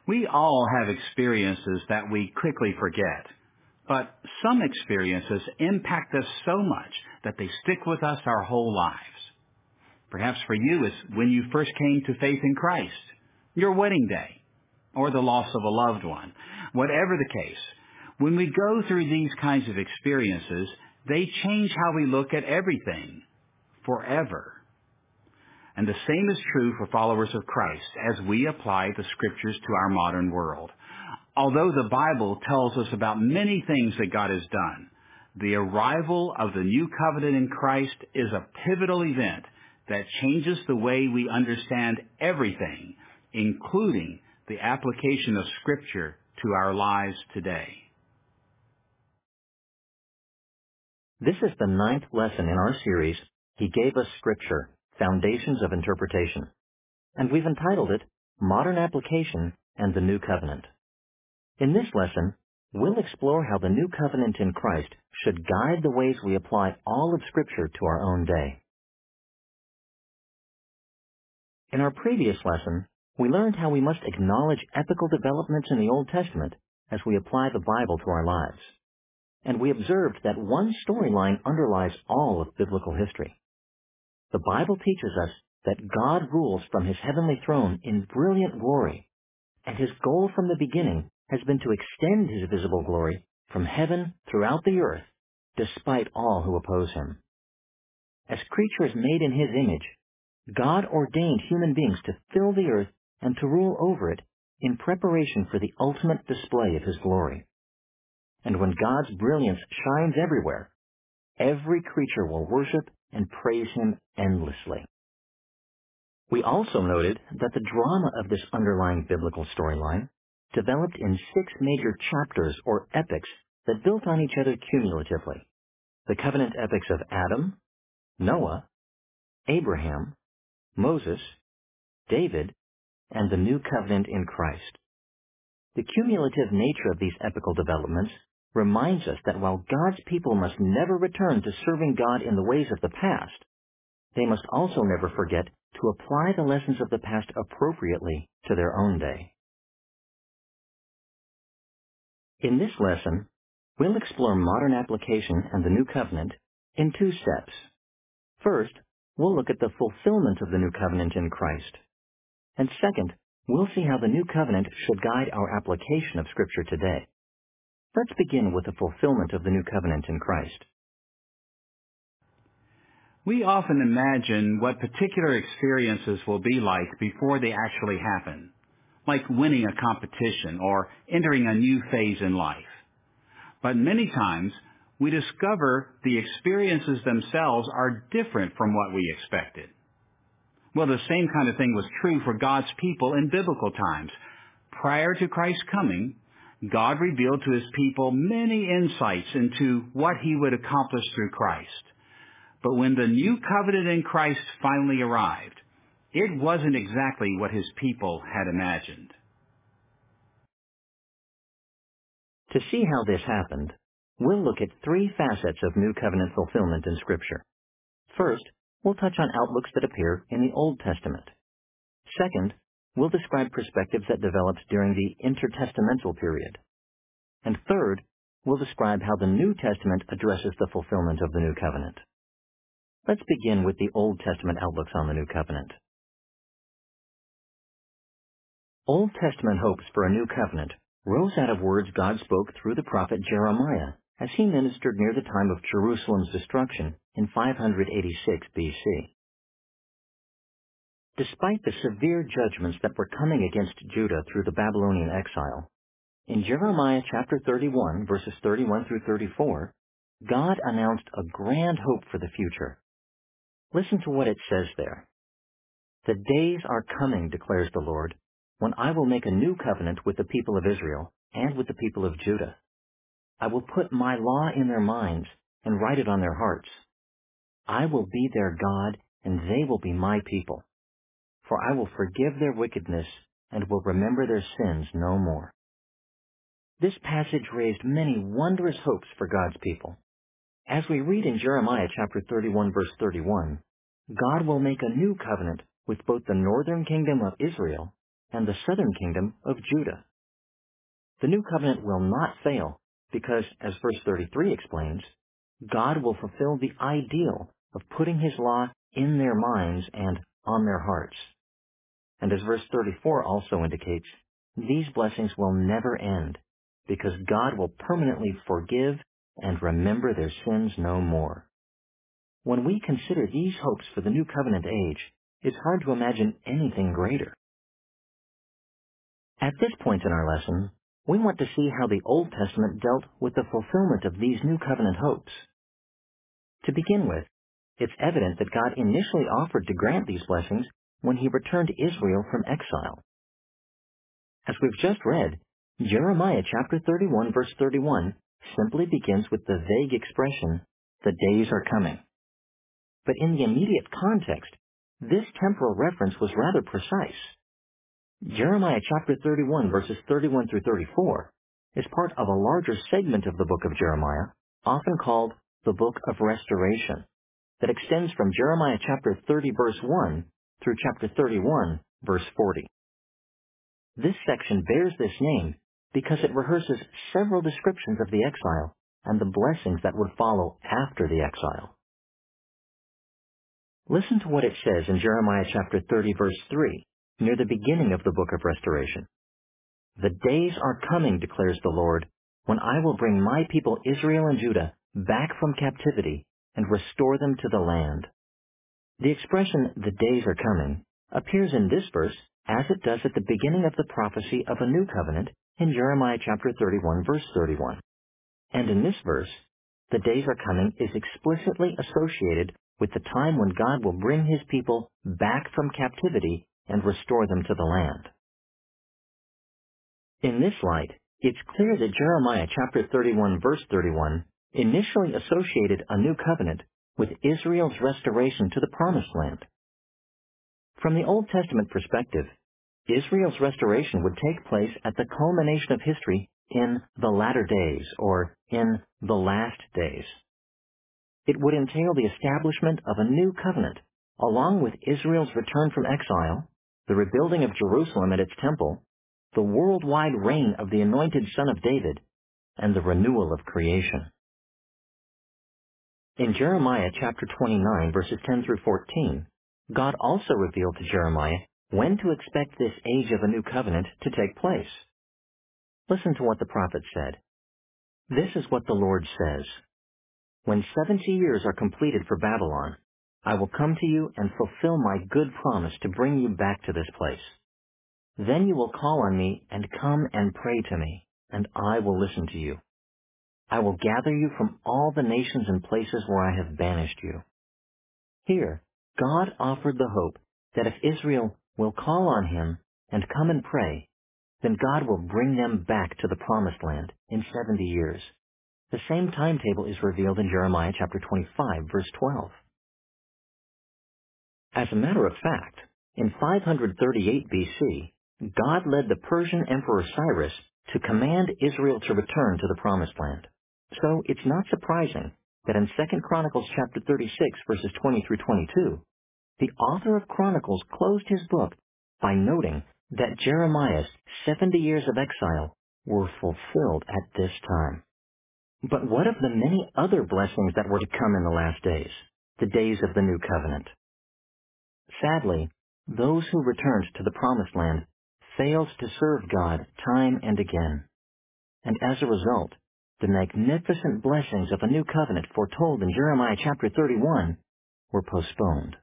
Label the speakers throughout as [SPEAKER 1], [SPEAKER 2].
[SPEAKER 1] We all have experiences that we quickly forget, but some experiences impact us so much that they stick with us our whole lives. Perhaps for you it's when you first came to faith in Christ, your wedding day, or the loss of a loved one. Whatever the case, when we go through these kinds of experiences, they change how we look at everything, forever. And the same is true for followers of Christ as we apply the Scriptures to our modern world. Although the Bible tells us about many things that God has done, the arrival of the new covenant in Christ is a pivotal event that changes the way we understand everything, including the application of Scripture to our lives today.
[SPEAKER 2] This is the 9th lesson in our series, He Gave Us Scripture, Foundations of Interpretation, and we've entitled it, Modern Application and the New Covenant. In this lesson, we'll explore how the new covenant in Christ should guide the ways we apply all of Scripture to our own day. In our previous lesson, we learned how we must acknowledge epical developments in the Old Testament as we apply the Bible to our lives. And we observed that one storyline underlies all of biblical history. The Bible teaches us that God rules from His heavenly throne in brilliant glory, and His goal from the beginning has been to extend His visible glory from heaven throughout the earth, despite all who oppose Him. As creatures made in His image, God ordained human beings to fill the earth and to rule over it in preparation for the ultimate display of His glory. And when God's brilliance shines everywhere, every creature will worship and praise Him endlessly. We also noted that the drama of this underlying biblical storyline developed in 6 major chapters or epics that built on each other cumulatively. The covenant epics of Adam, Noah, Abraham, Moses, David, and the new covenant in Christ. The cumulative nature of these epical developments reminds us that while God's people must never return to serving God in the ways of the past, they must also never forget to apply the lessons of the past appropriately to their own day. In this lesson, we'll explore modern application and the new covenant in 2 steps. First, we'll look at the fulfillment of the new covenant in Christ. And second, we'll see how the new covenant should guide our application of Scripture today. Let's begin with the fulfillment of the new covenant in Christ.
[SPEAKER 1] We often imagine what particular experiences will be like before they actually happen, like winning a competition or entering a new phase in life. But many times, we discover the experiences themselves are different from what we expected. Well, the same kind of thing was true for God's people in biblical times. Prior to Christ's coming, God revealed to His people many insights into what He would accomplish through Christ. But when the new covenant in Christ finally arrived, it wasn't exactly what His people had imagined.
[SPEAKER 2] To see how this happened, we'll look at 3 facets of new covenant fulfillment in Scripture. First, we'll touch on outlooks that appear in the Old Testament. Second, we'll describe perspectives that developed during the intertestamental period. And third, we'll describe how the New Testament addresses the fulfillment of the New Covenant. Let's begin with the Old Testament outlooks on the New Covenant. Old Testament hopes for a new covenant rose out of words God spoke through the prophet Jeremiah as he ministered near the time of Jerusalem's destruction in 586 BC. Despite the severe judgments that were coming against Judah through the Babylonian exile, in Jeremiah chapter 31, verses 31 through 34, God announced a grand hope for the future. Listen to what it says there. "The days are coming, declares the Lord, when I will make a new covenant with the people of Israel and with the people of Judah. I will put my law in their minds and write it on their hearts. I will be their God, and they will be my people. For I will forgive their wickedness and will remember their sins no more." This passage raised many wondrous hopes for God's people. As we read in Jeremiah chapter 31, verse 31, God will make a new covenant with both the northern kingdom of Israel and the southern kingdom of Judah. The new covenant will not fail because, as verse 33 explains, God will fulfill the ideal of putting his law in their minds and on their hearts. And as verse 34 also indicates, these blessings will never end because God will permanently forgive and remember their sins no more. When we consider these hopes for the new covenant age, it's hard to imagine anything greater. At this point in our lesson, we want to see how the Old Testament dealt with the fulfillment of these new covenant hopes. To begin with, it's evident that God initially offered to grant these blessings when he returned Israel from exile. As we've just read, Jeremiah chapter 31 verse 31 simply begins with the vague expression, "The days are coming." But in the immediate context, this temporal reference was rather precise. Jeremiah chapter 31 verses 31 through 34 is part of a larger segment of the book of Jeremiah, often called the Book of Restoration, that extends from Jeremiah chapter 30 verse 1 through chapter 31 verse 40. This section bears this name because it rehearses several descriptions of the exile and the blessings that would follow after the exile. Listen to what it says in Jeremiah chapter 30 verse 3, near the beginning of the Book of Restoration. "The days are coming, declares the Lord, when I will bring my people Israel and Judah back from captivity and restore them to the land." The expression, "the days are coming," appears in this verse as it does at the beginning of the prophecy of a new covenant in Jeremiah chapter 31 verse 31. And in this verse, "the days are coming" is explicitly associated with the time when God will bring his people back from captivity and restore them to the land. In this light, it's clear that Jeremiah chapter 31 verse 31 initially associated a new covenant with Israel's restoration to the Promised Land. From the Old Testament perspective, Israel's restoration would take place at the culmination of history in the latter days, or in the last days. It would entail the establishment of a new covenant, along with Israel's return from exile, the rebuilding of Jerusalem and its temple, the worldwide reign of the anointed Son of David, and the renewal of creation. In Jeremiah chapter 29, verses 10 through 14, God also revealed to Jeremiah when to expect this age of a new covenant to take place. Listen to what the prophet said. "This is what the Lord says. When 70 years are completed for Babylon, I will come to you and fulfill my good promise to bring you back to this place. Then you will call on me and come and pray to me, and I will listen to you. I will gather you from all the nations and places where I have banished you." Here, God offered the hope that if Israel will call on him and come and pray, then God will bring them back to the Promised Land in 70 years. The same timetable is revealed in Jeremiah chapter 25, verse 12. As a matter of fact, in 538 BC, God led the Persian Emperor Cyrus to command Israel to return to the Promised Land. So it's not surprising that in 2 Chronicles chapter 36, verses 20 through 22, the author of Chronicles closed his book by noting that Jeremiah's 70 years of exile were fulfilled at this time. But what of the many other blessings that were to come in the last days, the days of the new covenant? Sadly, those who returned to the Promised Land failed to serve God time and again. And as a result, the magnificent blessings of a new covenant foretold in Jeremiah chapter 31 were postponed.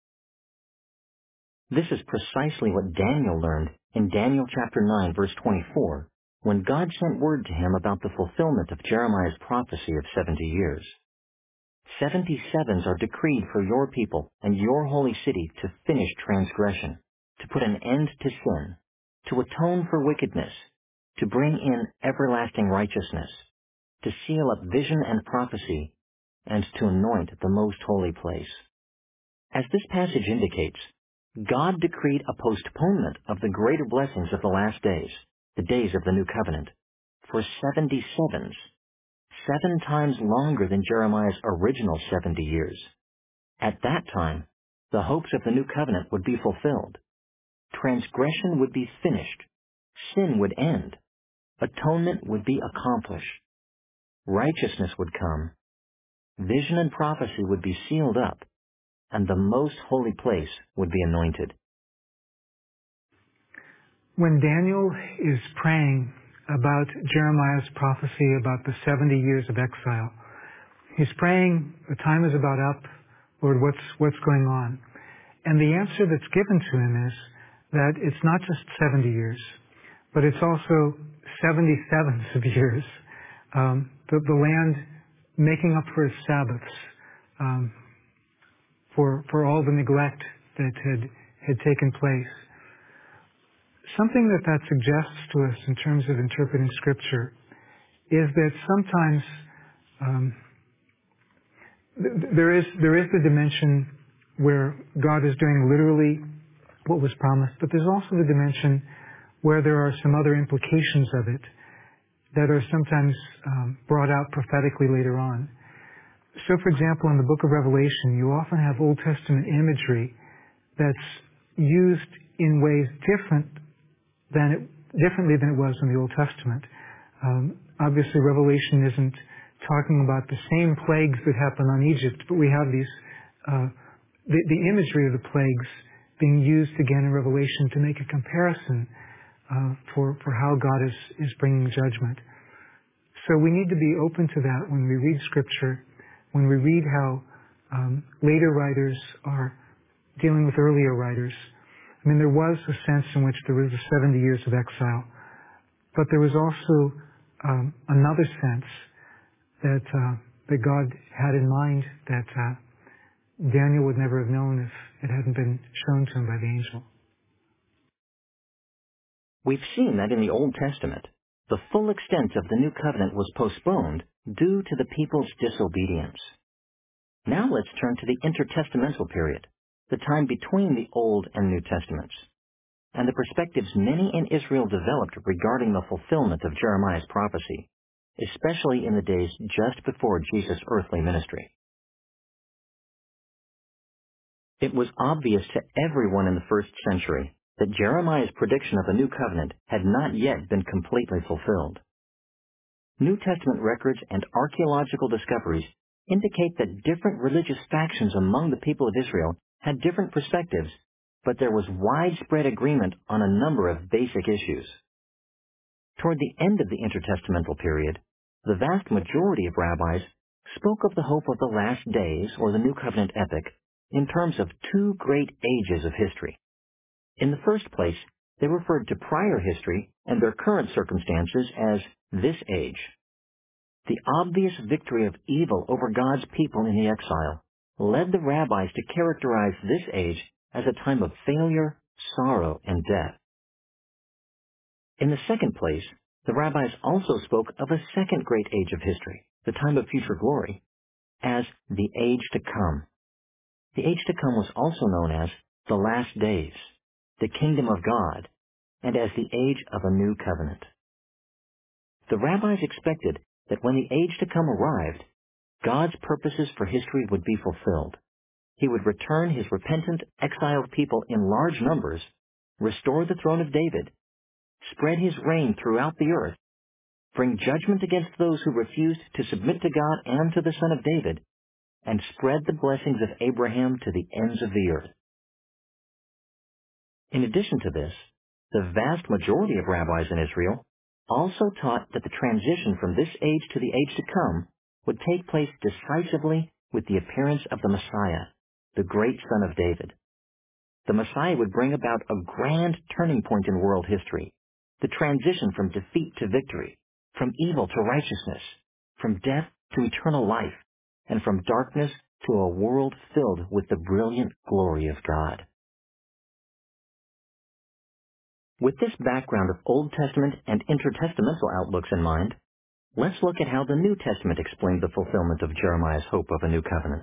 [SPEAKER 2] This is precisely what Daniel learned in Daniel chapter 9 verse 24, when God sent word to him about the fulfillment of Jeremiah's prophecy of 70 years. 77s are decreed for your people and your holy city to finish transgression, to put an end to sin, to atone for wickedness, to bring in everlasting righteousness, to seal up vision and prophecy, and to anoint the most holy place. As this passage indicates, God decreed a postponement of the greater blessings of the last days, the days of the new covenant, for 77s, 7 times longer than Jeremiah's original 70 years. At that time, the hopes of the new covenant would be fulfilled. Transgression would be finished. Sin would end. Atonement would be accomplished. Righteousness would come. Vision and prophecy would be sealed up, and the most holy place would be anointed.
[SPEAKER 3] When Daniel is praying about Jeremiah's prophecy about the 70 years of exile, he's praying, the time is about up, Lord, what's going on? And the answer that's given to him is that it's not just 70 years, but it's also 77s of years. The land making up for its Sabbaths, for all the neglect that had taken place. Something that suggests to us in terms of interpreting Scripture is that sometimes there is the dimension where God is doing literally what was promised, but there's also the dimension where there are some other implications of it that are sometimes brought out prophetically later on. So, for example, in the book of Revelation, you often have Old Testament imagery that's used in ways differently than it was in the Old Testament. Obviously, Revelation isn't talking about the same plagues that happened on Egypt, but we have these the imagery of the plagues being used again in Revelation to make a comparison for how God is bringing judgment. So we need to be open to that when we read Scripture, when we read how later writers are dealing with earlier writers. I mean, there was a sense in which there was the 70 years of exile, but there was also another sense that God had in mind that Daniel would never have known if it hadn't been shown to him by the angel.
[SPEAKER 2] We've seen that in the Old Testament, the full extent of the New Covenant was postponed due to the people's disobedience. Now let's turn to the intertestamental period, the time between the Old and New Testaments, and the perspectives many in Israel developed regarding the fulfillment of Jeremiah's prophecy, especially in the days just before Jesus' earthly ministry. It was obvious to everyone in the first century that Jeremiah's prediction of the New Covenant had not yet been completely fulfilled. New Testament records and archaeological discoveries indicate that different religious factions among the people of Israel had different perspectives, but there was widespread agreement on a number of basic issues. Toward the end of the intertestamental period, the vast majority of rabbis spoke of the hope of the last days, or the New Covenant epic, in terms of two great ages of history. In the first place, they referred to prior history and their current circumstances as this age. The obvious victory of evil over God's people in the exile led the rabbis to characterize this age as a time of failure, sorrow, and death. In the second place, the rabbis also spoke of a second great age of history, the time of future glory, as the age to come. The age to come was also known as the last days, the kingdom of God, and as the age of a new covenant. The rabbis expected that when the age to come arrived, God's purposes for history would be fulfilled. He would return his repentant, exiled people in large numbers, restore the throne of David, spread his reign throughout the earth, bring judgment against those who refused to submit to God and to the Son of David, and spread the blessings of Abraham to the ends of the earth. In addition to this, the vast majority of rabbis in Israel also taught that the transition from this age to the age to come would take place decisively with the appearance of the Messiah, the great Son of David. The Messiah would bring about a grand turning point in world history, the transition from defeat to victory, from evil to righteousness, from death to eternal life, and from darkness to a world filled with the brilliant glory of God. With this background of Old Testament and intertestamental outlooks in mind, let's look at how the New Testament explained the fulfillment of Jeremiah's hope of a new covenant.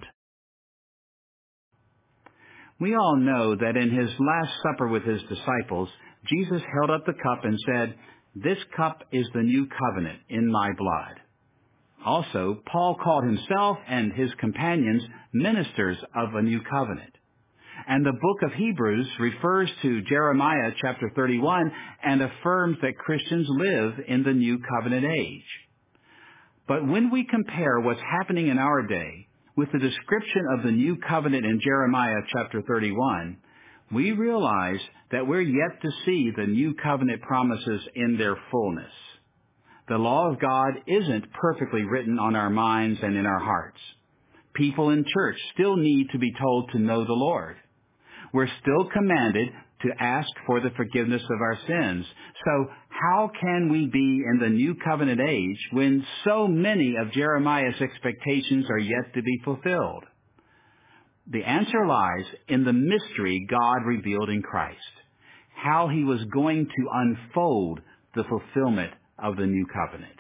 [SPEAKER 1] We all know that in his Last Supper with his disciples, Jesus held up the cup and said, "This cup is the new covenant in my blood." Also, Paul called himself and his companions ministers of a new covenant. And the book of Hebrews refers to Jeremiah chapter 31 and affirms that Christians live in the new covenant age. But when we compare what's happening in our day with the description of the new covenant in Jeremiah chapter 31, we realize that we're yet to see the new covenant promises in their fullness. The law of God isn't perfectly written on our minds and in our hearts. People in church still need to be told to know the Lord. We're still commanded to ask for the forgiveness of our sins. So how can we be in the new covenant age when so many of Jeremiah's expectations are yet to be fulfilled? The answer lies in the mystery God revealed in Christ, how he was going to unfold the fulfillment of the new covenant.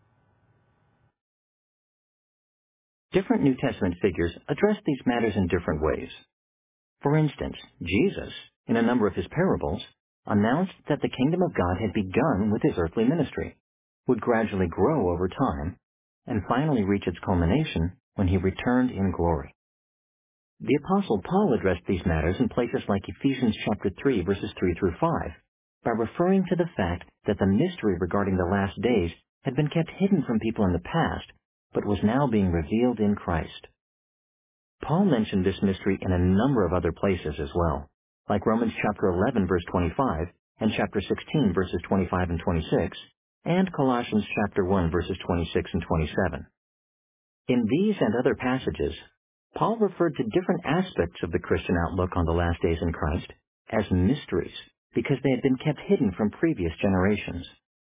[SPEAKER 2] Different New Testament figures address these matters in different ways. For instance, Jesus, in a number of his parables, announced that the kingdom of God had begun with his earthly ministry, would gradually grow over time, and finally reach its culmination when he returned in glory. The Apostle Paul addressed these matters in places like Ephesians chapter 3, verses 3 through 5, by referring to the fact that the mystery regarding the last days had been kept hidden from people in the past, but was now being revealed in Christ. Paul mentioned this mystery in a number of other places as well, like Romans chapter 11, verse 25, and chapter 16, verses 25 and 26, and Colossians chapter 1, verses 26 and 27. In these and other passages, Paul referred to different aspects of the Christian outlook on the last days in Christ as mysteries, because they had been kept hidden from previous generations.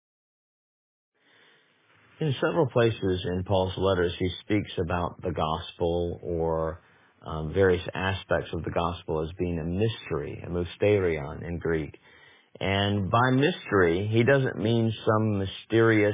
[SPEAKER 4] In several places in Paul's letters, he speaks about the gospel or various aspects of the gospel as being a mystery, a mysterion in Greek. And by mystery, he doesn't mean some mysterious,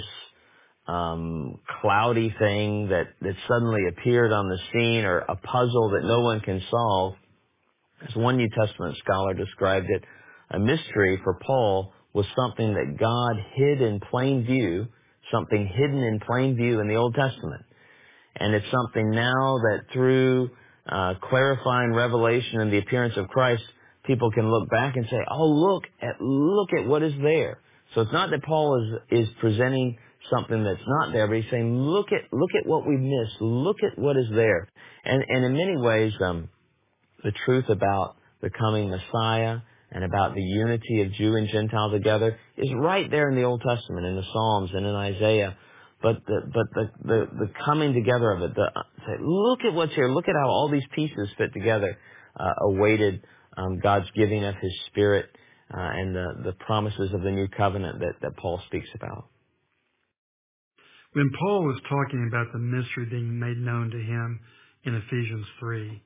[SPEAKER 4] cloudy thing that suddenly appeared on the scene or a puzzle that no one can solve. As one New Testament scholar described it, a mystery for Paul was something that God hid in plain view, something hidden in plain view in the Old Testament. And it's something now that through clarifying revelation and the appearance of Christ, people can look back and say, oh, look at what is there. So it's not that Paul is presenting something that's not there, but he's saying, look at what we missed. Look at what is there. And in many ways, the truth about the coming Messiah and about the unity of Jew and Gentile together is right there in the Old Testament, in the Psalms and in Isaiah. But the coming together of it, say, look at what's here. Look at how all these pieces fit together, awaited God's giving of His Spirit and the promises of the new covenant that Paul speaks about.
[SPEAKER 5] When Paul was talking about the mystery being made known to him in Ephesians 3,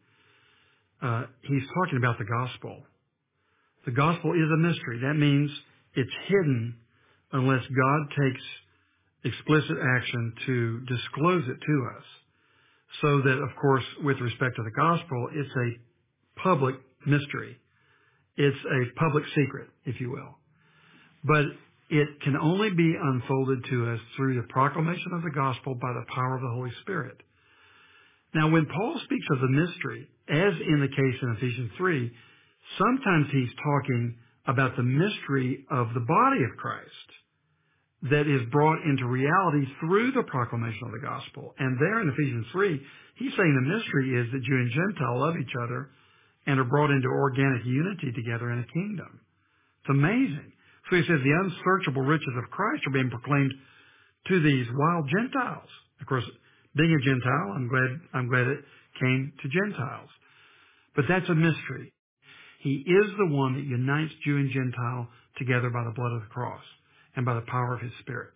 [SPEAKER 5] he's talking about the gospel. The gospel is a mystery. That means it's hidden unless God takes explicit action to disclose it to us. So that, of course, with respect to the gospel, it's a public mystery. It's a public secret, if you will. But it can only be unfolded to us through the proclamation of the gospel by the power of the Holy Spirit. Now, when Paul speaks of the mystery, as in the case in Ephesians 3, sometimes he's talking about the mystery of the body of Christ that is brought into reality through the proclamation of the gospel. And there in Ephesians 3, he's saying the mystery is that Jew and Gentile love each other and are brought into organic unity together in a kingdom. It's amazing. So he says the unsearchable riches of Christ are being proclaimed to these wild Gentiles. Of course, being a Gentile, I'm glad it came to Gentiles. But that's a mystery. He is the one that unites Jew and Gentile together by the blood of the cross and by the power of His Spirit.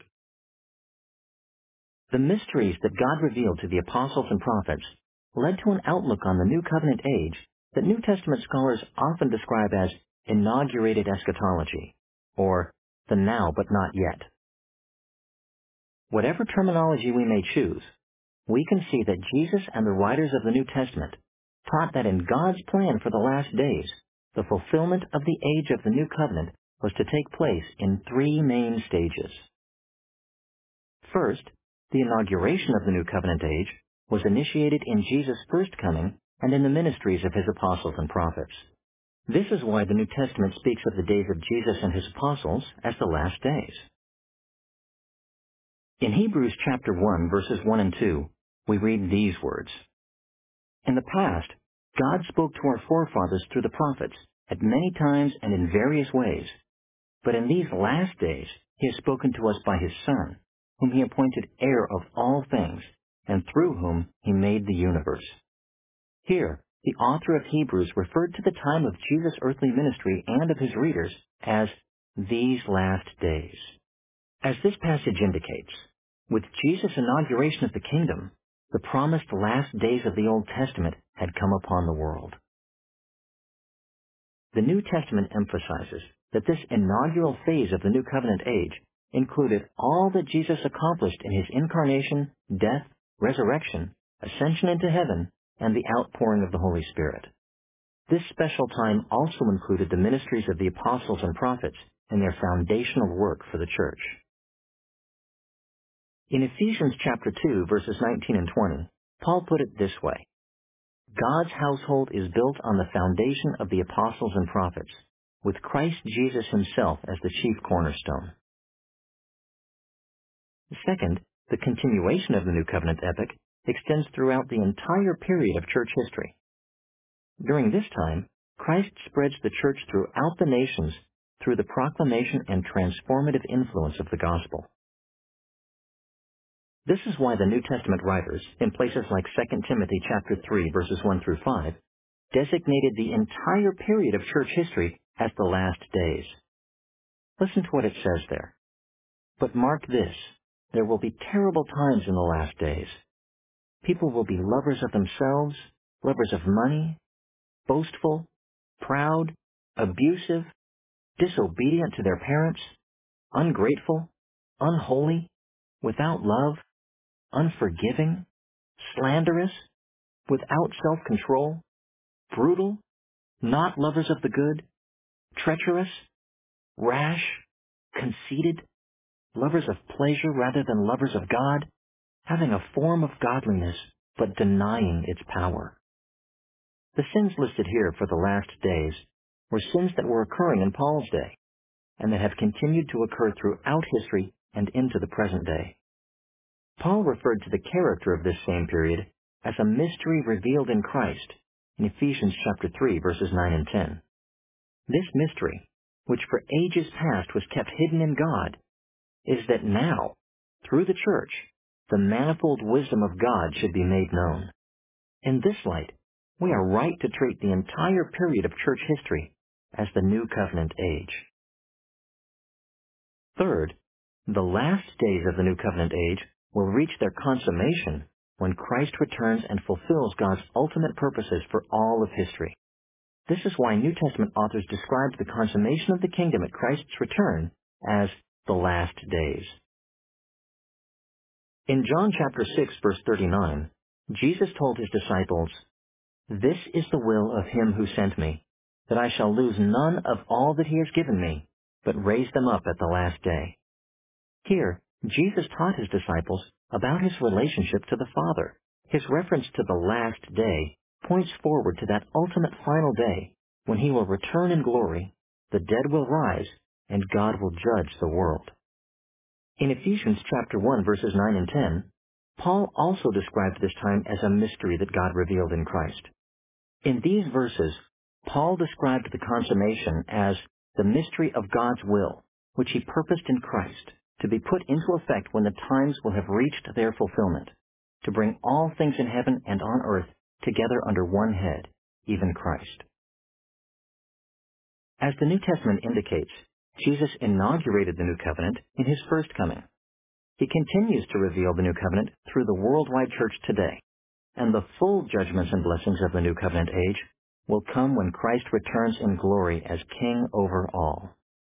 [SPEAKER 2] The mysteries that God revealed to the apostles and prophets led to an outlook on the New Covenant age that New Testament scholars often describe as inaugurated eschatology, or the now but not yet. Whatever terminology we may choose, we can see that Jesus and the writers of the New Testament taught that in God's plan for the last days, the fulfillment of the age of the New Covenant was to take place in three main stages. First, the inauguration of the New Covenant age was initiated in Jesus' first coming and in the ministries of his apostles and prophets. This is why the New Testament speaks of the days of Jesus and his apostles as the last days. In Hebrews chapter 1, verses 1 and 2, we read these words, "In the past, God spoke to our forefathers through the prophets at many times and in various ways. But in these last days, he has spoken to us by his Son, whom he appointed heir of all things, and through whom he made the universe." Here, the author of Hebrews referred to the time of Jesus' earthly ministry and of his readers as these last days. As this passage indicates, with Jesus' inauguration of the kingdom, the promised last days of the Old Testament had come upon the world. The New Testament emphasizes that this inaugural phase of the New Covenant age included all that Jesus accomplished in his incarnation, death, resurrection, ascension into heaven, and the outpouring of the Holy Spirit. This special time also included the ministries of the apostles and prophets and their foundational work for the church. In Ephesians chapter 2, verses 19 and 20, Paul put it this way, "God's household is built on the foundation of the apostles and prophets, with Christ Jesus himself as the chief cornerstone." Second, the continuation of the New Covenant epic extends throughout the entire period of church history. During this time, Christ spreads the church throughout the nations through the proclamation and transformative influence of the gospel. This is why the New Testament writers, in places like 2 Timothy chapter 3, verses 1 through 5, designated the entire period of church history as the last days. Listen to what it says there. "But mark this, there will be terrible times in the last days. People will be lovers of themselves, lovers of money, boastful, proud, abusive, disobedient to their parents, ungrateful, unholy, without love, unforgiving, slanderous, without self-control, brutal, not lovers of the good, treacherous, rash, conceited, lovers of pleasure rather than lovers of God, having a form of godliness but denying its power." The sins listed here for the last days were sins that were occurring in Paul's day and that have continued to occur throughout history and into the present day. Paul referred to the character of this same period as a mystery revealed in Christ in Ephesians chapter 3, verses 9 and 10. This mystery, which for ages past was kept hidden in God, is that now, through the church, the manifold wisdom of God should be made known. In this light, we are right to treat the entire period of church history as the New Covenant age. Third, the last days of the New Covenant age will reach their consummation when Christ returns and fulfills God's ultimate purposes for all of history. This is why New Testament authors described the consummation of the kingdom at Christ's return as the last days. In John chapter 6, verse 39, Jesus told his disciples, "This is the will of him who sent me, that I shall lose none of all that he has given me, but raise them up at the last day." Here, Jesus taught his disciples about his relationship to the Father. His reference to the last day points forward to that ultimate final day when he will return in glory, the dead will rise, and God will judge the world. In Ephesians chapter 1, verses 9 and 10, Paul also described this time as a mystery that God revealed in Christ. In these verses, Paul described the consummation as the mystery of God's will, which he purposed in Christ, to be put into effect when the times will have reached their fulfillment, to bring all things in heaven and on earth together under one head, even Christ. As the New Testament indicates, Jesus inaugurated the New Covenant in his first coming. He continues to reveal the New Covenant through the worldwide church today, and the full judgments and blessings of the New Covenant age will come when Christ returns in glory as King over all.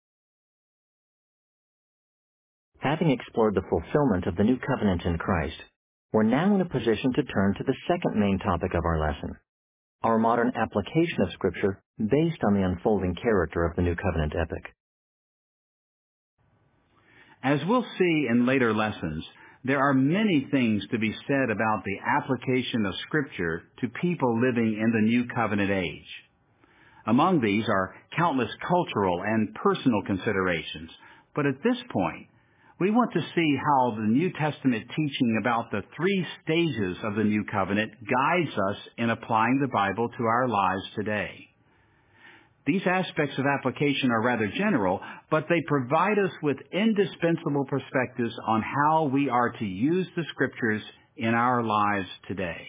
[SPEAKER 2] Having explored the fulfillment of the New Covenant in Christ, we're now in a position to turn to the second main topic of our lesson, our modern application of Scripture based on the unfolding character of the New Covenant epic.
[SPEAKER 1] As we'll see in later lessons, There are many things to be said about the application of Scripture to people living in the New Covenant age. Among these are countless cultural and personal considerations, but at this point, we want to see how the New Testament teaching about the three stages of the New Covenant guides us in applying the Bible to our lives today. These aspects of application are rather general, but they provide us with indispensable perspectives on how we are to use the Scriptures in our lives today.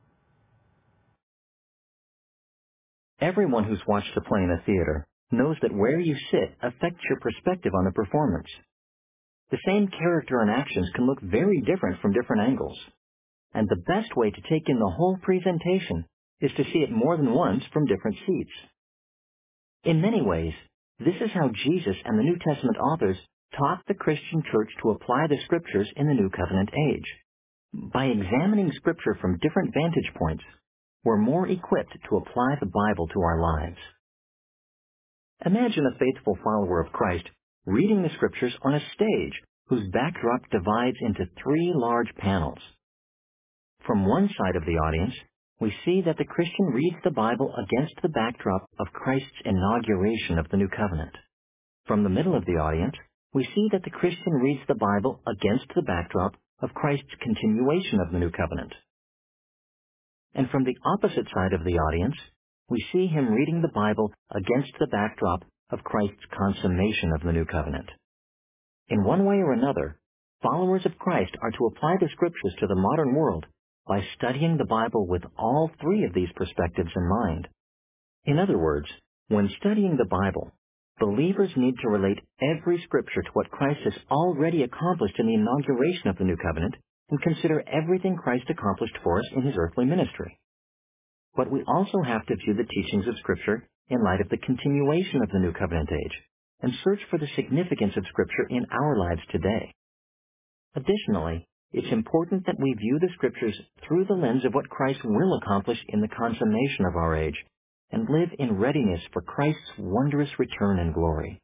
[SPEAKER 2] Everyone who's watched a play in a theater knows that where you sit affects your perspective on the performance. The same character and actions can look very different from different angles, and the best way to take in the whole presentation is to see it more than once from different seats. In many ways, this is how Jesus and the New Testament authors taught the Christian church to apply the Scriptures in the New Covenant age. By examining Scripture from different vantage points, we're more equipped to apply the Bible to our lives. Imagine a faithful follower of Christ reading the Scriptures on a stage whose backdrop divides into three large panels. From one side of the audience, we see that the Christian reads the Bible against the backdrop of Christ's inauguration of the New Covenant. From the middle of the audience, we see that the Christian reads the Bible against the backdrop of Christ's continuation of the New Covenant. And from the opposite side of the audience, we see him reading the Bible against the backdrop of Christ's consummation of the New Covenant. In one way or another, followers of Christ are to apply the Scriptures to the modern world by studying the Bible with all three of these perspectives in mind. In other words, when studying the Bible, believers need to relate every Scripture to what Christ has already accomplished in the inauguration of the New Covenant and consider everything Christ accomplished for us in his earthly ministry. But we also have to view the teachings of Scripture in light of the continuation of the New Covenant age and search for the significance of Scripture in our lives today. Additionally, it's important that we view the Scriptures through the lens of what Christ will accomplish in the consummation of our age and live in readiness for Christ's wondrous return in glory.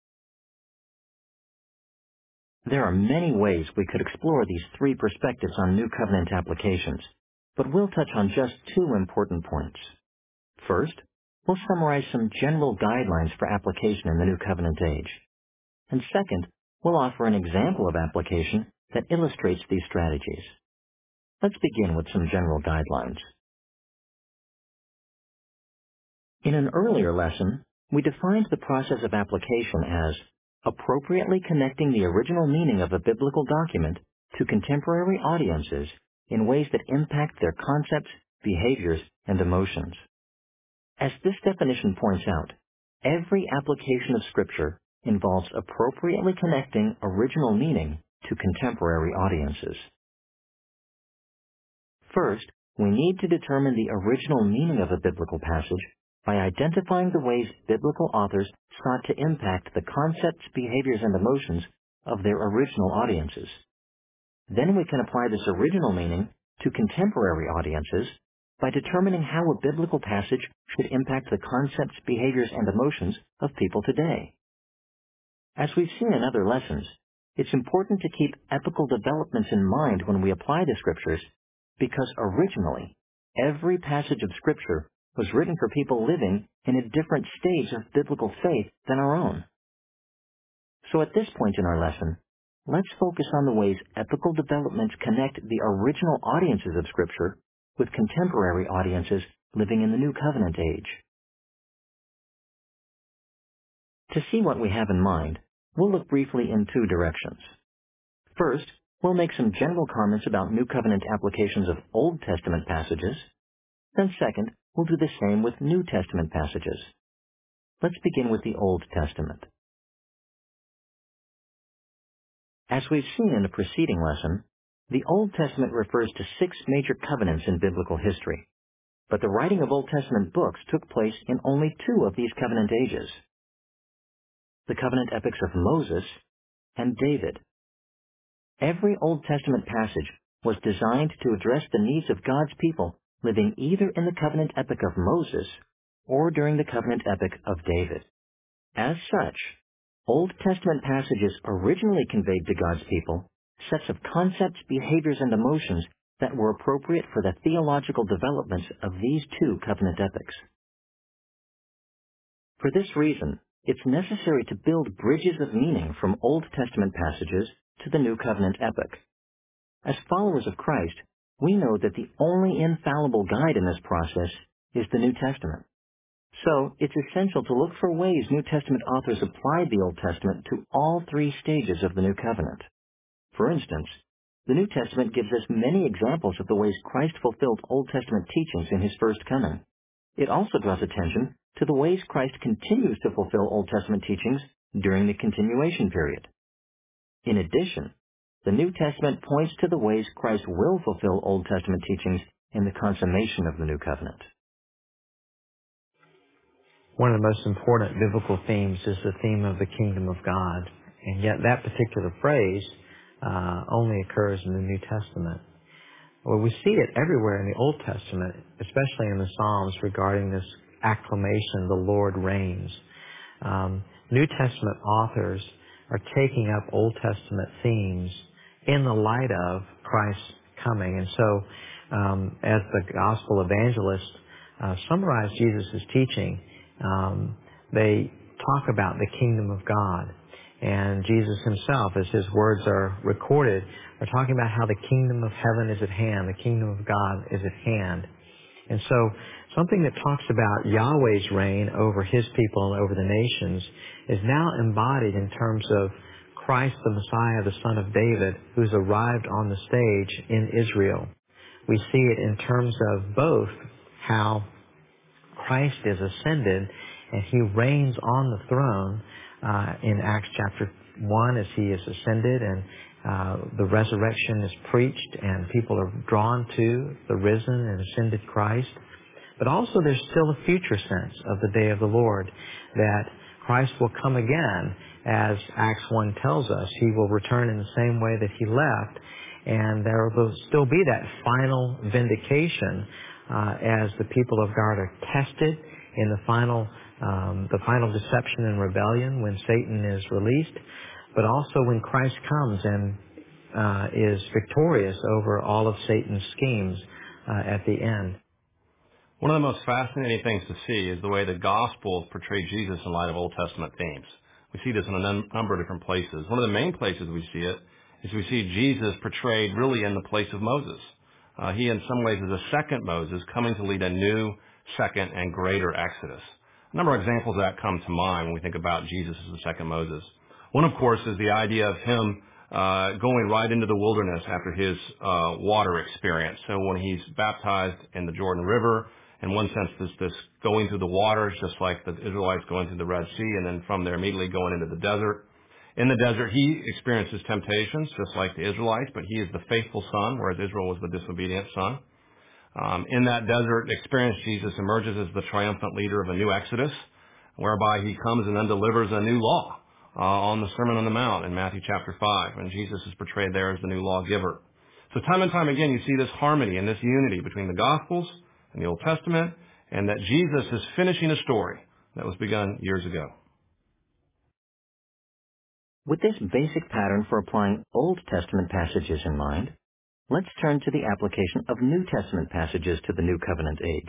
[SPEAKER 2] There are many ways we could explore these three perspectives on New Covenant applications, but we'll touch on just two important points. First, we'll summarize some general guidelines for application in the New Covenant age. And second, we'll offer an example of application that illustrates these strategies. Let's begin with some general guidelines. In an earlier lesson, we defined the process of application as appropriately connecting the original meaning of a biblical document to contemporary audiences in ways that impact their concepts, behaviors, and emotions. As this definition points out, every application of Scripture involves appropriately connecting original meaning to contemporary audiences. First, we need to determine the original meaning of a biblical passage by identifying the ways biblical authors sought to impact the concepts, behaviors, and emotions of their original audiences. Then we can apply this original meaning to contemporary audiences by determining how a biblical passage should impact the concepts, behaviors, and emotions of people today. As we've seen in other lessons, it's important to keep epochal developments in mind when we apply the Scriptures, because originally, every passage of Scripture was written for people living in a different stage of biblical faith than our own. So at this point in our lesson, let's focus on the ways epochal developments connect the original audiences of Scripture with contemporary audiences living in the New Covenant age. To see what we have in mind, we'll look briefly in two directions. First, we'll make some general comments about New Covenant applications of Old Testament passages. Then second, we'll do the same with New Testament passages. Let's begin with the Old Testament. As we've seen in the preceding lesson, the Old Testament refers to 6 major covenants in biblical history, but the writing of Old Testament books took place in only 2 of these covenant ages: the covenant epics of Moses and David. Every Old Testament passage was designed to address the needs of God's people living either in the covenant epic of Moses or during the covenant epic of David. As such, Old Testament passages originally conveyed to God's people sets of concepts, behaviors, and emotions that were appropriate for the theological developments of these two covenant epics. For this reason, it's necessary to build bridges of meaning from Old Testament passages to the New Covenant epic. As followers of Christ, we know that the only infallible guide in this process is the New Testament. So, it's essential to look for ways New Testament authors applied the Old Testament to all three stages of the New Covenant. For instance, the New Testament gives us many examples of the ways Christ fulfilled Old Testament teachings in His first coming. It also draws attention to the ways Christ continues to fulfill Old Testament teachings during the continuation period. In addition, the New Testament points to the ways Christ will fulfill Old Testament teachings in the consummation of the New Covenant.
[SPEAKER 4] One of the most important biblical themes is the theme of the kingdom of God, and yet that particular phrase only occurs in the New Testament. Well, we see it everywhere in the Old Testament, especially in the Psalms regarding this acclamation, the Lord reigns. New Testament authors are taking up Old Testament themes in the light of Christ's coming. And so, as the gospel evangelists summarize Jesus' teaching, they talk about the kingdom of God. And Jesus himself, as his words are recorded, are talking about how the kingdom of heaven is at hand, the kingdom of God is at hand. And so something that talks about Yahweh's reign over his people and over the nations is now embodied in terms of Christ the Messiah, the Son of David, who's arrived on the stage in Israel. We see it in terms of both how Christ is ascended and he reigns on the throne in Acts chapter 1 as he is ascended, and the resurrection is preached and people are drawn to the risen and ascended Christ. But also there's still a future sense of the day of the Lord, that Christ will come again, as Acts 1 tells us. He will return in the same way that he left, and there will still be that final vindication as the people of God are tested in the final deception and rebellion when Satan is released, but also when Christ comes and is victorious over all of Satan's schemes at the end.
[SPEAKER 6] One of the most fascinating things to see is the way the Gospels portray Jesus in light of Old Testament themes. We see this in a number of different places. One of the main places we see it is we see Jesus portrayed really in the place of Moses. He in some ways is a second Moses coming to lead a new, second, and greater Exodus. A number of examples of that come to mind when we think about Jesus as the second Moses. One, of course, is the idea of him going right into the wilderness after his water experience. So when he's baptized in the Jordan River, in one sense, this going through the waters, just like the Israelites going through the Red Sea, and then from there immediately going into the desert. In the desert, he experiences temptations, just like the Israelites, but he is the faithful son, whereas Israel was the disobedient son. In that desert experience, Jesus emerges as the triumphant leader of a new Exodus, whereby he comes and then delivers a new law on the Sermon on the Mount in Matthew chapter 5, and Jesus is portrayed there as the new lawgiver. So time and time again, you see this harmony and this unity between the Gospels and the Old Testament, and that Jesus is finishing a story that was begun years ago.
[SPEAKER 2] With this basic pattern for applying Old Testament passages in mind, let's turn to the application of New Testament passages to the New Covenant age.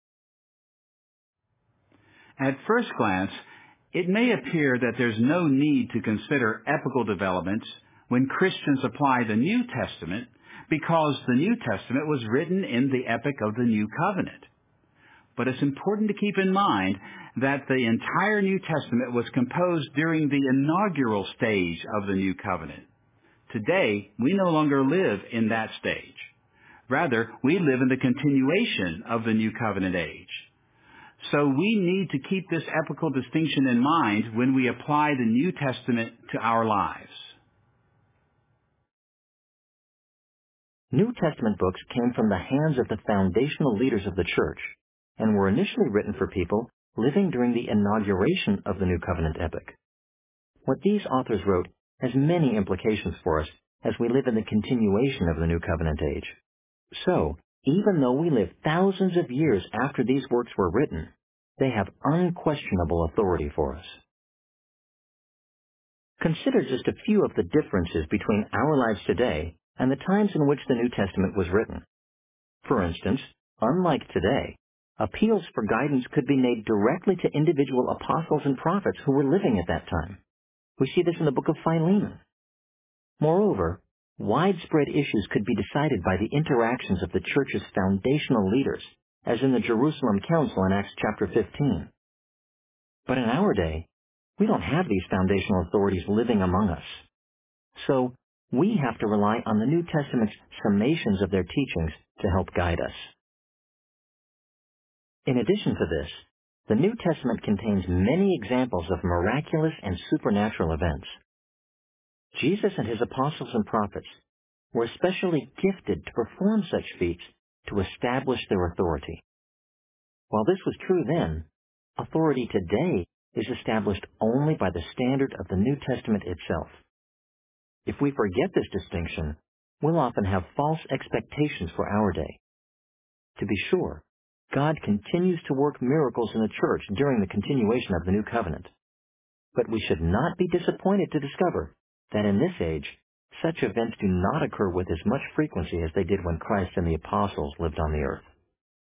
[SPEAKER 1] At first glance, it may appear that there's no need to consider epical developments when Christians apply the New Testament, because the New Testament was written in the epic of the New Covenant. But it's important to keep in mind that the entire New Testament was composed during the inaugural stage of the New Covenant. Today, we no longer live in that stage. Rather, we live in the continuation of the New Covenant age. So we need to keep this epical distinction in mind when we apply the New Testament to our lives.
[SPEAKER 2] New Testament books came from the hands of the foundational leaders of the church and were initially written for people living during the inauguration of the New Covenant epoch. What these authors wrote has many implications for us as we live in the continuation of the New Covenant age. So, even though we live thousands of years after these works were written, they have unquestionable authority for us. Consider just a few of the differences between our lives today and the times in which the New Testament was written. For instance, unlike today, appeals for guidance could be made directly to individual apostles and prophets who were living at that time. We see this in the book of Philemon. Moreover, widespread issues could be decided by the interactions of the church's foundational leaders, as in the Jerusalem Council in Acts chapter 15. But in our day, we don't have these foundational authorities living among us. So, we have to rely on the New Testament's summations of their teachings to help guide us. In addition to this, the New Testament contains many examples of miraculous and supernatural events. Jesus and his apostles and prophets were especially gifted to perform such feats to establish their authority. While this was true then, authority today is established only by the standard of the New Testament itself. If we forget this distinction, we'll often have false expectations for our day. To be sure, God continues to work miracles in the church during the continuation of the New Covenant. But we should not be disappointed to discover that in this age, such events do not occur with as much frequency as they did when Christ and the apostles lived on the earth.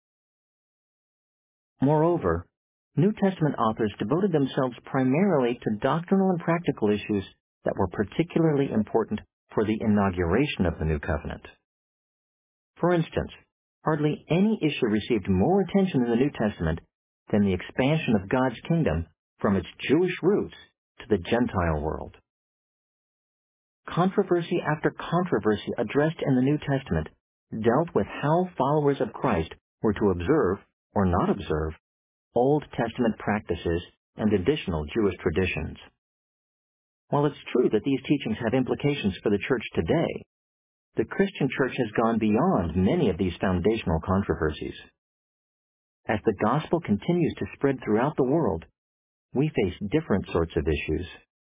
[SPEAKER 2] Moreover, New Testament authors devoted themselves primarily to doctrinal and practical issues that were particularly important for the inauguration of the New Covenant. For instance, hardly any issue received more attention in the New Testament than the expansion of God's kingdom from its Jewish roots to the Gentile world. Controversy after controversy addressed in the New Testament dealt with how followers of Christ were to observe, or not observe, Old Testament practices and additional Jewish traditions. While it's true that these teachings have implications for the church today, the Christian church has gone beyond many of these foundational controversies. As the gospel continues to spread throughout the world, we face different sorts of issues.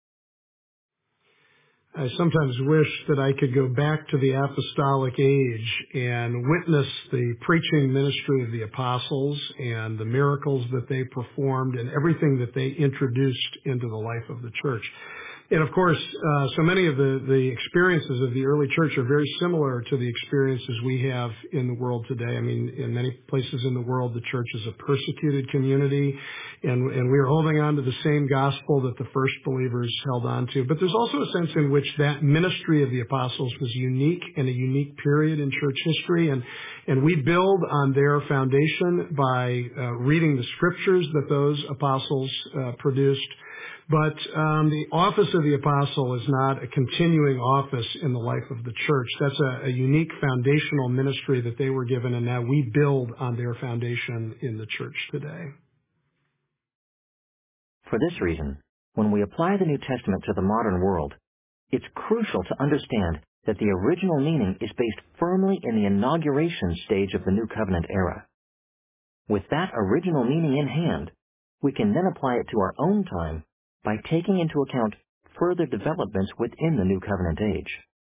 [SPEAKER 5] I sometimes wish that I could go back to the apostolic age and witness the preaching ministry of the apostles and the miracles that they performed and everything that they introduced into the life of the church. And of course, so many of the experiences of the early church are very similar to the experiences we have in the world today. I mean, in many places in the world, the church is a persecuted community, and we are holding on to the same gospel that the first believers held on to. But there's also a sense in which that ministry of the apostles was unique in a unique period in church history, and we build on their foundation by reading the scriptures that those apostles produced. But the office of the apostle is not a continuing office in the life of the church. That's a unique foundational ministry that they were given, and now we build on their foundation in the church today.
[SPEAKER 2] For this reason, when we apply the New Testament to the modern world, it's crucial to understand that the original meaning is based firmly in the inauguration stage of the New Covenant era. With that original meaning in hand, we can then apply it to our own time by taking into account further developments within the New Covenant age.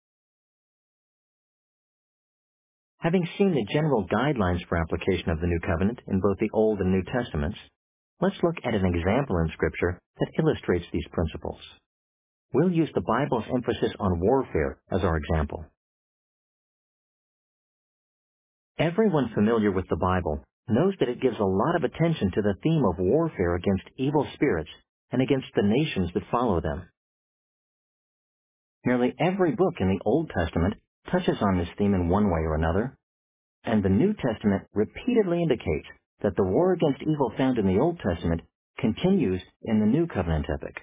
[SPEAKER 2] Having seen the general guidelines for application of the New Covenant in both the Old and New Testaments, let's look at an example in Scripture that illustrates these principles. We'll use the Bible's emphasis on warfare as our example. Everyone familiar with the Bible knows that it gives a lot of attention to the theme of warfare against evil spirits and against the nations that follow them. Nearly every book in the Old Testament touches on this theme in one way or another, and the New Testament repeatedly indicates that the war against evil found in the Old Testament continues in the New Covenant epic.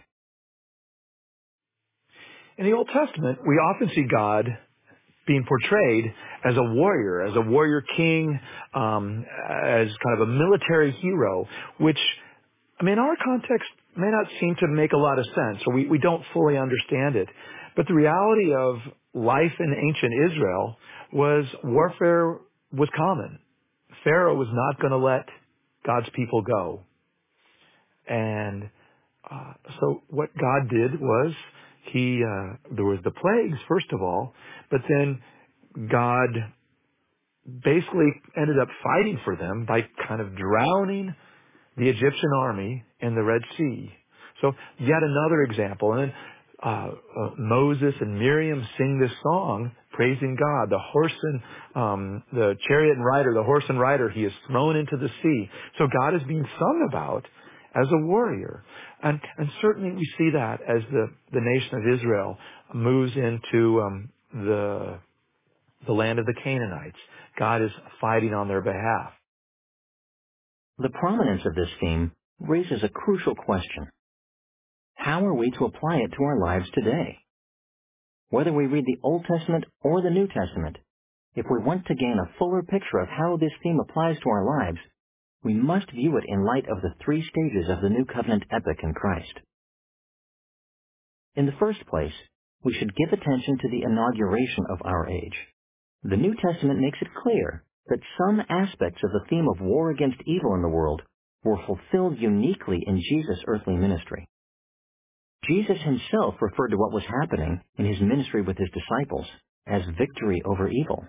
[SPEAKER 7] In the Old Testament, we often see God being portrayed as a warrior king, as kind of a military hero, which, in our context, may not seem to make a lot of sense, or we don't fully understand it. But the reality of life in ancient Israel was warfare was common. Pharaoh was not going to let God's people go. And so what God did was there was the plagues, first of all, but then God basically ended up fighting for them by kind of drowning the Egyptian army in the Red Sea. So yet another example. And then Moses and Miriam sing this song praising God. The chariot and rider, the horse and rider, he is thrown into the sea. So God is being sung about as a warrior. And certainly we see that as the nation of Israel moves into the land of the Canaanites. God is fighting on their behalf.
[SPEAKER 2] The prominence of this theme raises a crucial question. How are we to apply it to our lives today? Whether we read the Old Testament or the New Testament, if we want to gain a fuller picture of how this theme applies to our lives, we must view it in light of the three stages of the New Covenant epic in Christ. In the first place, we should give attention to the inauguration of our age. The New Testament makes it clear that some aspects of the theme of war against evil in the world were fulfilled uniquely in Jesus' earthly ministry. Jesus himself referred to what was happening in his ministry with his disciples as victory over evil.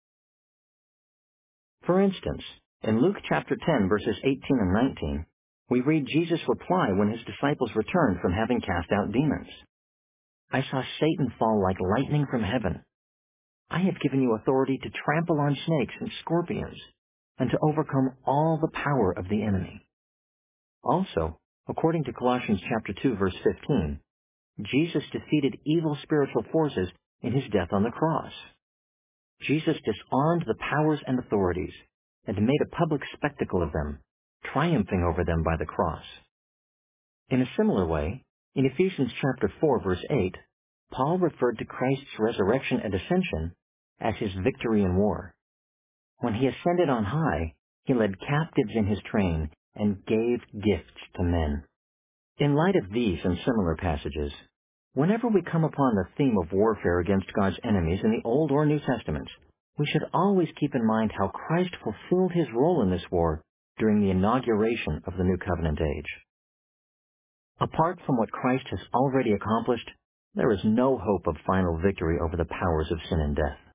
[SPEAKER 2] For instance, in Luke chapter 10, verses 18 and 19, we read Jesus' reply when his disciples returned from having cast out demons. I saw Satan fall like lightning from heaven. I have given you authority to trample on snakes and scorpions, and to overcome all the power of the enemy. Also, according to Colossians chapter 2, verse 15, Jesus defeated evil spiritual forces in his death on the cross. Jesus disarmed the powers and authorities and made a public spectacle of them, triumphing over them by the cross. In a similar way, in Ephesians chapter 4, verse 8, Paul referred to Christ's resurrection and ascension as his victory in war. When he ascended on high, he led captives in his train and gave gifts to men. In light of these and similar passages, whenever we come upon the theme of warfare against God's enemies in the Old or New Testaments, we should always keep in mind how Christ fulfilled his role in this war during the inauguration of the New Covenant age. Apart from what Christ has already accomplished, there is no hope of final victory over the powers of sin and death.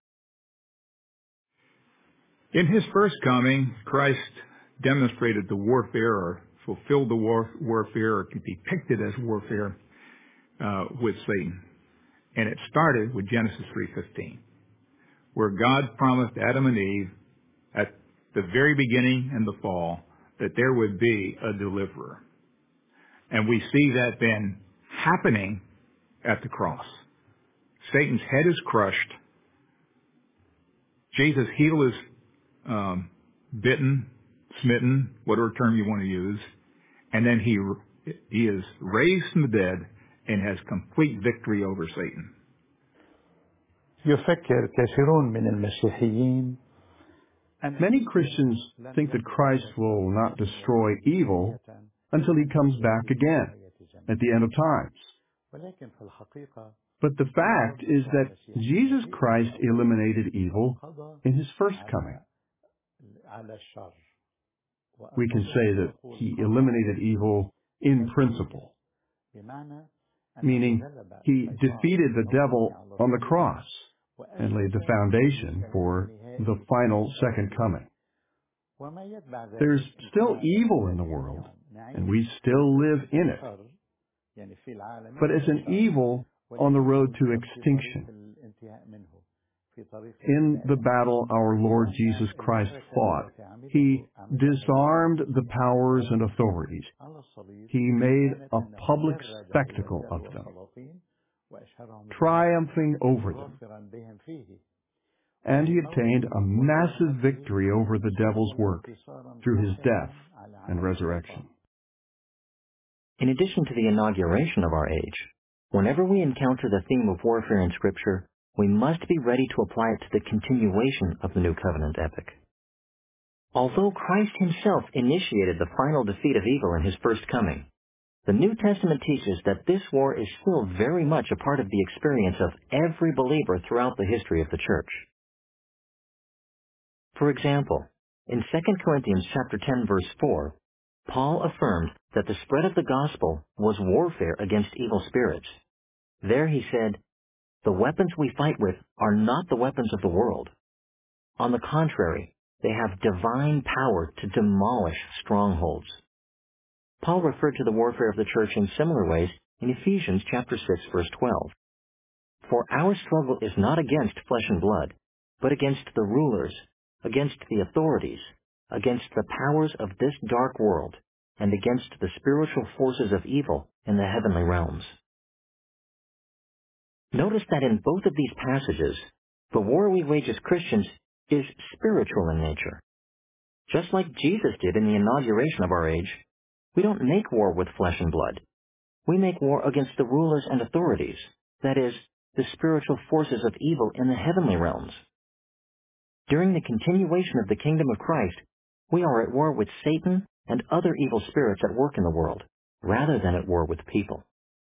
[SPEAKER 8] In his first coming, Christ demonstrated the warfare, or fulfilled the warfare, or depicted as warfare with Satan. And it started with Genesis 3:15, where God promised Adam and Eve at the very beginning in the fall that there would be a deliverer. And we see that then happening at the cross. Satan's head is crushed. Jesus' heel is bitten, smitten, whatever term you want to use, and then he is raised from the dead and has complete victory over Satan.
[SPEAKER 9] يفكر كثيرون من المسيحيين.
[SPEAKER 10] Many Christians think that Christ will not destroy evil until he comes back again at the end of times. But the fact is that Jesus Christ eliminated evil in his first coming. We can say that he eliminated evil in principle, meaning he defeated the devil on the cross and laid the foundation for the final second coming. There's still evil in the world, and we still live in it, but it's an evil on the road to extinction. In the battle our Lord Jesus Christ fought, he disarmed the powers and authorities. He made a public spectacle of them, triumphing over them. And he obtained a massive victory over the devil's work through his death and resurrection.
[SPEAKER 2] In addition to the inauguration of our age, whenever we encounter the theme of warfare in Scripture, we must be ready to apply it to the continuation of the New Covenant epic. Although Christ himself initiated the final defeat of evil in his first coming, the New Testament teaches that this war is still very much a part of the experience of every believer throughout the history of the church. For example, in 2 Corinthians chapter 10, verse 4, Paul affirmed that the spread of the gospel was warfare against evil spirits. There he said, "The weapons we fight with are not the weapons of the world. On the contrary, they have divine power to demolish strongholds." Paul referred to the warfare of the church in similar ways in Ephesians chapter 6, verse 12. For our struggle is not against flesh and blood, but against the rulers, against the authorities, against the powers of this dark world, and against the spiritual forces of evil in the heavenly realms. Notice that in both of these passages, the war we wage as Christians is spiritual in nature. Just like Jesus did in the inauguration of our age, we don't make war with flesh and blood. We make war against the rulers and authorities, that is, the spiritual forces of evil in the heavenly realms. During the continuation of the kingdom of Christ, we are at war with Satan and other evil spirits at work in the world, rather than at war with people.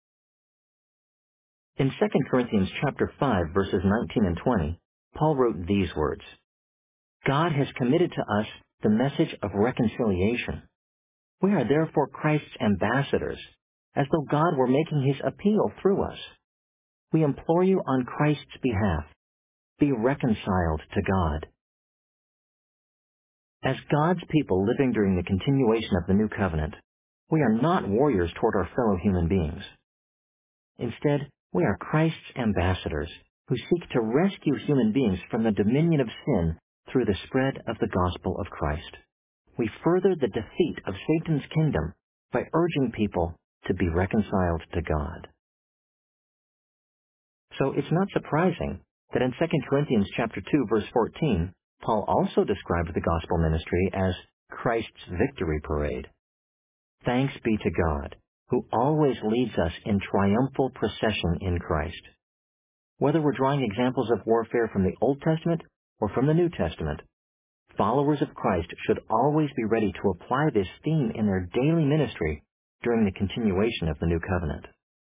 [SPEAKER 2] In 2 Corinthians chapter 5, verses 19 and 20, Paul wrote these words, God has committed to us the message of reconciliation. We are therefore Christ's ambassadors, as though God were making his appeal through us. We implore you on Christ's behalf, be reconciled to God. As God's people living during the continuation of the new covenant, we are not warriors toward our fellow human beings. Instead, we are Christ's ambassadors who seek to rescue human beings from the dominion of sin through the spread of the gospel of Christ. We further the defeat of Satan's kingdom by urging people to be reconciled to God. So it's not surprising that in 2 Corinthians chapter 2, verse 14, Paul also described the gospel ministry as Christ's victory parade. Thanks be to God, who always leads us in triumphal procession in Christ. Whether we're drawing examples of warfare from the Old Testament or from the New Testament, followers of Christ should always be ready to apply this theme in their daily ministry during the continuation of the New Covenant.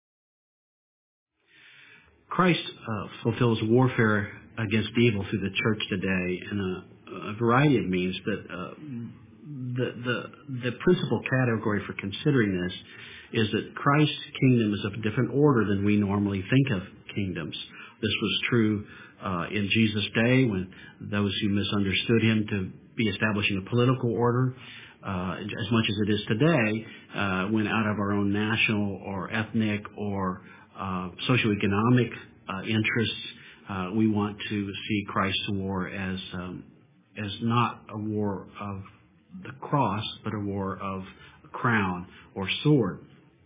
[SPEAKER 11] Christ fulfills warfare against evil through the church today in a variety of means, but the principal category for considering this is that Christ's kingdom is of a different order than we normally think of kingdoms. This was true in Jesus' day when those who misunderstood him to be establishing a political order, as much as it is today, when out of our own national or ethnic or socioeconomic interests, we want to see Christ's war as not a war of the cross, but a war of a crown or sword.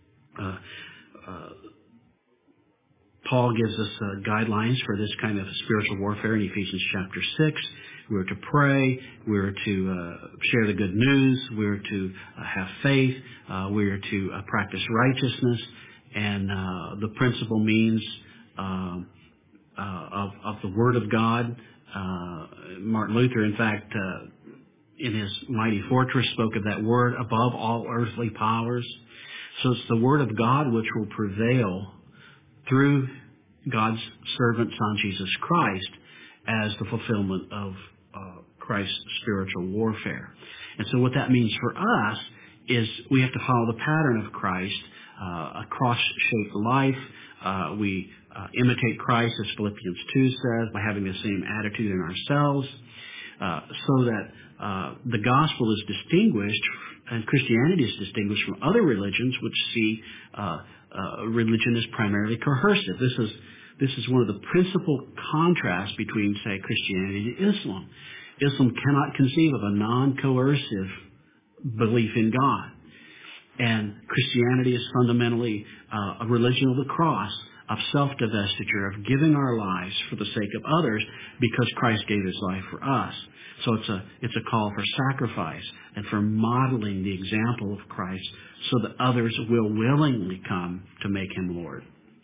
[SPEAKER 11] Paul gives us guidelines for this kind of spiritual warfare in Ephesians chapter 6. We're to pray. We're to share the good news. We're to have faith. We're to practice righteousness. And the principal means of the Word of God. Martin Luther, in fact, in his Mighty Fortress, spoke of that Word above all earthly powers. So it's the Word of God which will prevail through God's servant Son, Jesus Christ, as the fulfillment of Christ's spiritual warfare. And so what that means for us is we have to follow the pattern of Christ, a cross-shaped life. We imitate Christ, as Philippians 2 says, by having the same attitude in ourselves, so that the gospel is distinguished, and Christianity is distinguished from other religions which see religion as primarily coercive. This is one of the principal contrasts between, say, Christianity and Islam. Islam cannot conceive of a non-coercive belief in God. And Christianity is fundamentally a religion of the cross, of self-divestiture, of giving our lives for the sake of others because Christ gave his life for us. So it's a call for sacrifice and for modeling the example of Christ so that others will willingly come to make him Lord.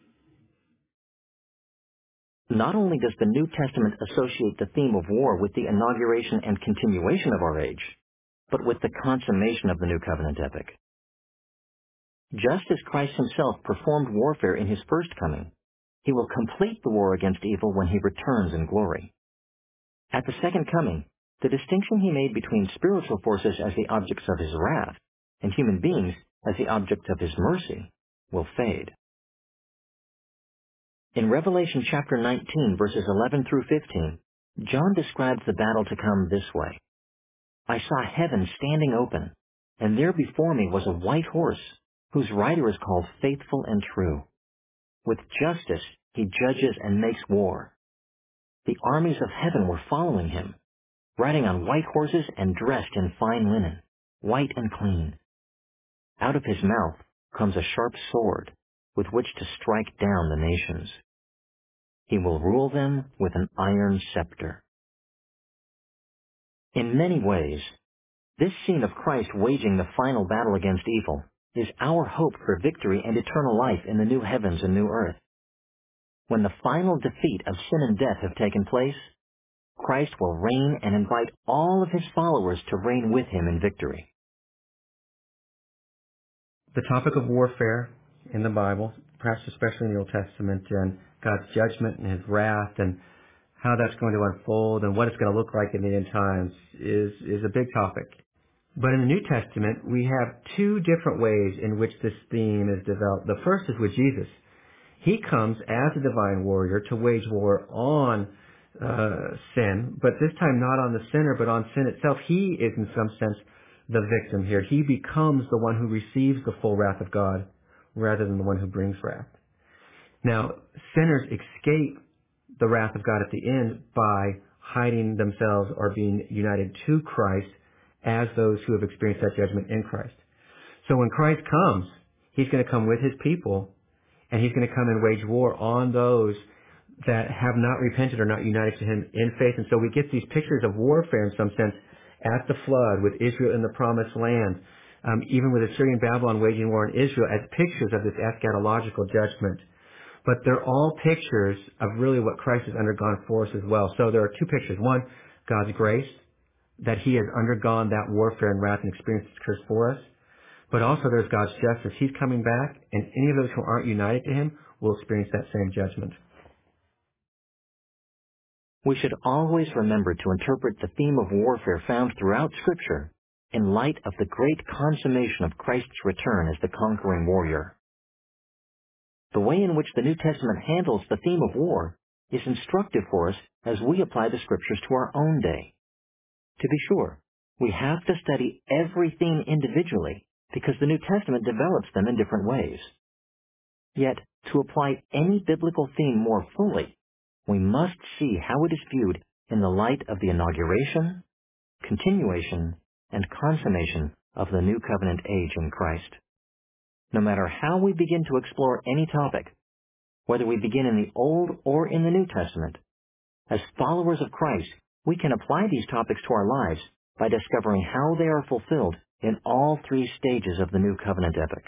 [SPEAKER 2] Not only does the New Testament associate the theme of war with the inauguration and continuation of our age, but with the consummation of the New Covenant epic. Just as Christ himself performed warfare in his first coming, he will complete the war against evil when he returns in glory. At the second coming, the distinction he made between spiritual forces as the objects of his wrath and human beings as the objects of his mercy will fade. In Revelation chapter 19, verses 11 through 15, John describes the battle to come this way. I saw heaven standing open, and there before me was a white horse, whose writer is called Faithful and True. With justice he judges and makes war. The armies of heaven were following him, riding on white horses and dressed in fine linen, white and clean. Out of his mouth comes a sharp sword with which to strike down the nations. He will rule them with an iron scepter. In many ways, this scene of Christ waging the final battle against evil is our hope for victory and eternal life in the new heavens and new earth. When the final defeat of sin and death have taken place, Christ will reign and invite all of his followers to reign with him in victory.
[SPEAKER 12] The topic of warfare in the Bible, perhaps especially in the Old Testament, and God's judgment and his wrath and how that's going to unfold and what it's going to look like in the end times is a big topic. But in the New Testament, we have two different ways in which this theme is developed. The first is with Jesus. He comes as a divine warrior to wage war on sin, but this time not on the sinner, but on sin itself. He is in some sense the victim here. He becomes the one who receives the full wrath of God rather than the one who brings wrath. Now, sinners escape the wrath of God at the end by hiding themselves or being united to Christ as those who have experienced that judgment in Christ. So when Christ comes, he's going to come with his people, and he's going to come and wage war on those that have not repented or not united to him in faith. And so we get these pictures of warfare in some sense at the flood with Israel in the promised land, even with Assyrian Babylon waging war on Israel as pictures of this eschatological judgment. But they're all pictures of really what Christ has undergone for us as well. So there are two pictures. One, God's grace, that he has undergone that warfare and wrath and experienced this curse for us. But also there's God's justice. He's coming back, and any of those who aren't united to him will experience that same judgment.
[SPEAKER 2] We should always remember to interpret the theme of warfare found throughout Scripture in light of the great consummation of Christ's return as the conquering warrior. The way in which the New Testament handles the theme of war is instructive for us as we apply the Scriptures to our own day. To be sure, we have to study every theme individually because the New Testament develops them in different ways. Yet, to apply any biblical theme more fully, we must see how it is viewed in the light of the inauguration, continuation, and consummation of the New Covenant age in Christ. No matter how we begin to explore any topic, whether we begin in the Old or in the New Testament, as followers of Christ, we can apply these topics to our lives by discovering how they are fulfilled in all three stages of the New Covenant epic.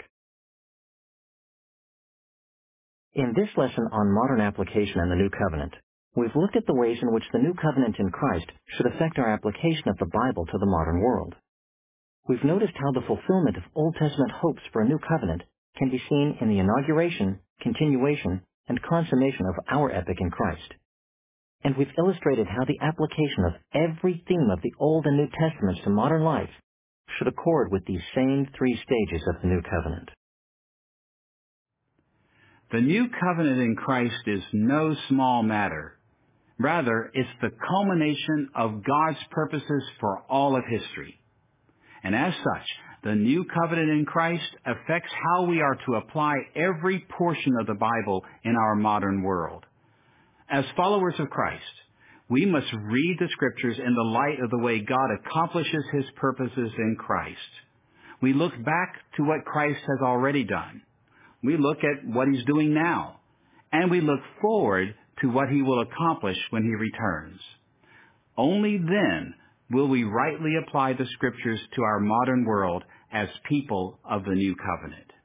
[SPEAKER 2] In this lesson on modern application and the New Covenant, we've looked at the ways in which the New Covenant in Christ should affect our application of the Bible to the modern world. We've noticed how the fulfillment of Old Testament hopes for a new covenant can be seen in the inauguration, continuation, and consummation of our epic in Christ. And we've illustrated how the application of every theme of the Old and New Testaments to modern life should accord with these same three stages of the New Covenant.
[SPEAKER 1] The new covenant in Christ is no small matter. Rather, it's the culmination of God's purposes for all of history. And as such, the new covenant in Christ affects how we are to apply every portion of the Bible in our modern world. As followers of Christ, we must read the Scriptures in the light of the way God accomplishes his purposes in Christ. We look back to what Christ has already done. We look at what he's doing now, and we look forward to what he will accomplish when he returns. Only then will we rightly apply the Scriptures to our modern world as people of the new covenant.